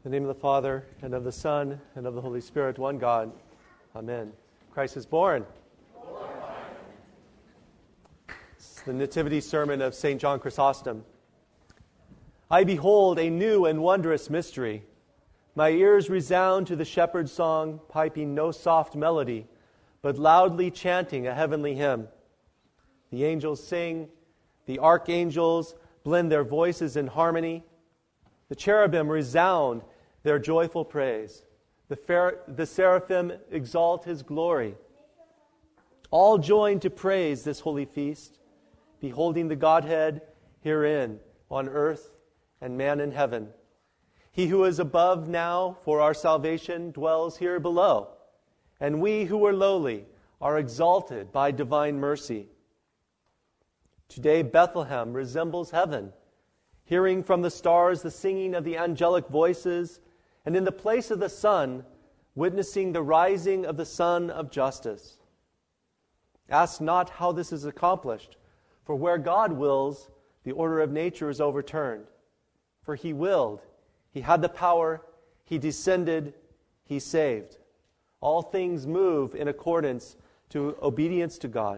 In the name of the Father, and of the Son, and of the Holy Spirit, one God. Amen. Christ is born. It's the Nativity Sermon of St. John Chrysostom. I behold a new and wondrous mystery. My ears resound to the shepherd's song, piping no soft melody, but loudly chanting a heavenly hymn. The angels sing, the archangels blend their voices in harmony. The cherubim resound their joyful praise. The seraphim exalt his glory. All join to praise this holy feast, beholding the Godhead herein on earth and man in heaven. He who is above now for our salvation dwells here below, and we who are lowly are exalted by divine mercy. Today Bethlehem resembles heaven, hearing from the stars the singing of the angelic voices, and in the place of the sun, witnessing the rising of the Sun of Justice. Ask not how this is accomplished, for where God wills, the order of nature is overturned. For He willed, He had the power, He descended, He saved. All things move in accordance to obedience to God.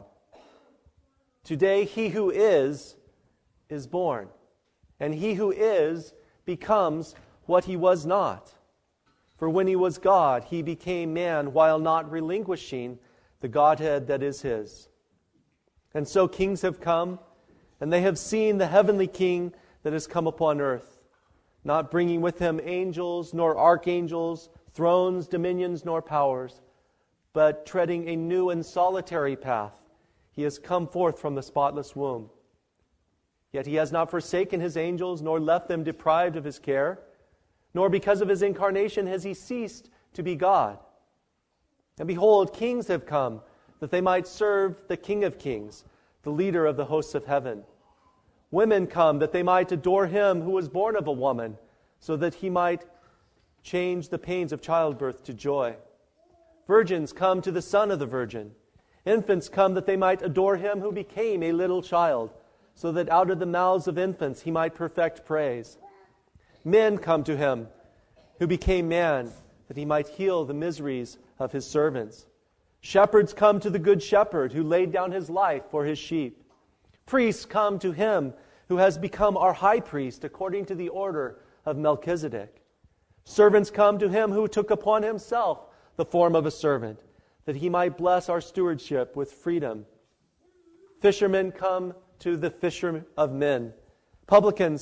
Today, He who is born, and He who is becomes what He was not. For when He was God, He became man while not relinquishing the Godhead that is His. And so kings have come, and they have seen the heavenly King that has come upon earth, not bringing with Him angels, nor archangels, thrones, dominions, nor powers, but treading a new and solitary path. He has come forth from the spotless womb. Yet He has not forsaken His angels, nor left them deprived of His care, nor because of His incarnation has He ceased to be God. And behold, kings have come, that they might serve the King of kings, the leader of the hosts of heaven. Women come, that they might adore Him who was born of a woman, so that He might change the pains of childbirth to joy. Virgins come to the Son of the Virgin. Infants come, that they might adore Him who became a little child, so that out of the mouths of infants He might perfect praise. Men come to Him who became man, that He might heal the miseries of His servants. Shepherds come to the Good Shepherd who laid down His life for His sheep. Priests come to Him who has become our high priest according to the order of Melchizedek. Servants come to Him who took upon Himself the form of a servant, that He might bless our stewardship with freedom. Fishermen come to the fisher of men. Publicans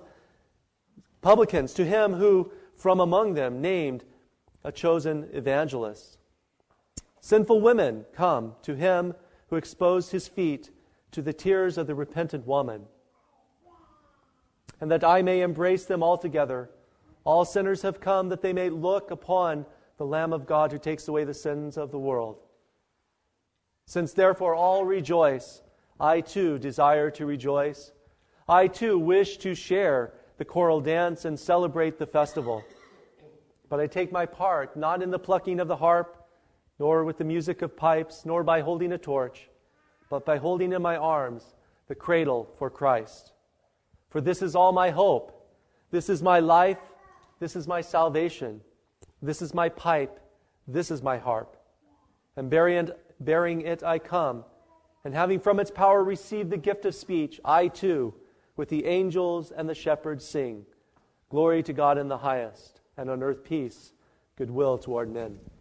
to Him who from among them named a chosen evangelist. Sinful women come to Him who exposed His feet to the tears of the repentant woman. And that I may embrace them altogether, all sinners have come that they may look upon the Lamb of God who takes away the sins of the world. Since therefore all rejoice, I too desire to rejoice. I too wish to share the choral dance and celebrate the festival. But I take my part not in the plucking of the harp, nor with the music of pipes, nor by holding a torch, but by holding in my arms the cradle for Christ. For this is all my hope. This is my life. This is my salvation. This is my pipe. This is my harp. And bearing it I come, and having from its power received the gift of speech, I too, with the angels and the shepherds sing, glory to God in the highest, and on earth peace, goodwill toward men.